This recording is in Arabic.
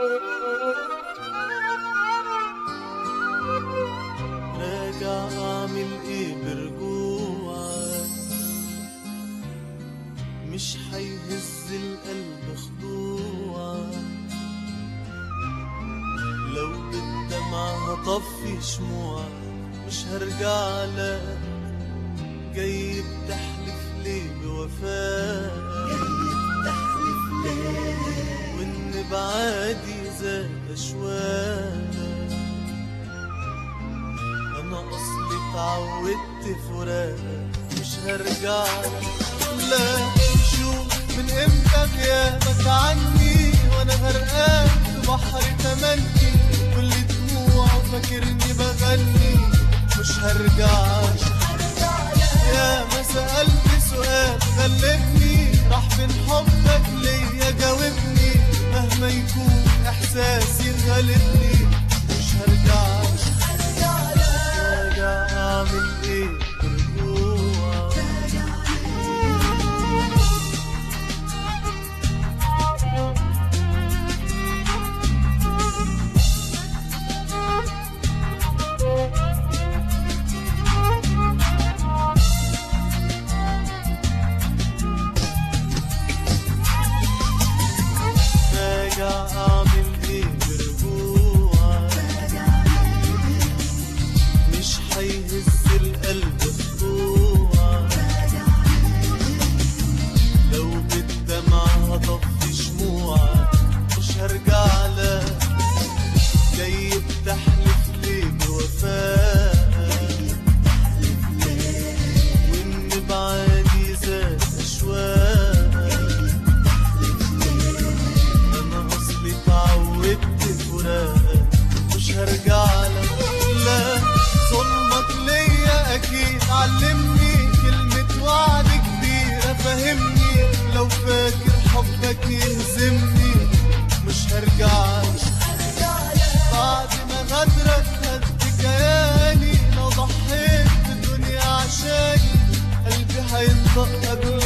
راجع اعمل ايه برجوعك؟ مش هيهز القلب خضوعك، لو بالدمع هطفي شموعك مش هرجع لك. جاي بتحلف ليه بوفاك؟ جاي بتحلف ليه؟ وان بعادي زاد اشواك. انا اصلي اتعودت فراقك مش هرجع لك. لا شوف من امتى غيابك عني وانا غرقان في بحر تمني، كل دموع وفاكرني بغني. مش هرجع يا ما سألت سؤال غلبني، راح فين حبك ليا جاوبني. مهما يكون احساسي غالبني مش هرجع. راجع اعمل ايه برجوعك؟ اعمل ايه برجوعك؟ مش هيهز القلب خضوعك، لو بالدمع هطفي شموعك مش هرجع لك. جاي بتحلف ليه بوفاك؟ وان بعادي زاد اشواك. مش هرجع لك. لا ظلمك ليا اكيد علمني كلمة وعد كبيرة فهمني. لو فاكر حبك يهزمني مش هرجع لك. بعد ما غدرك هد كياني، لو ضحيت بالدنيا عشاني قلبي هينطق قبل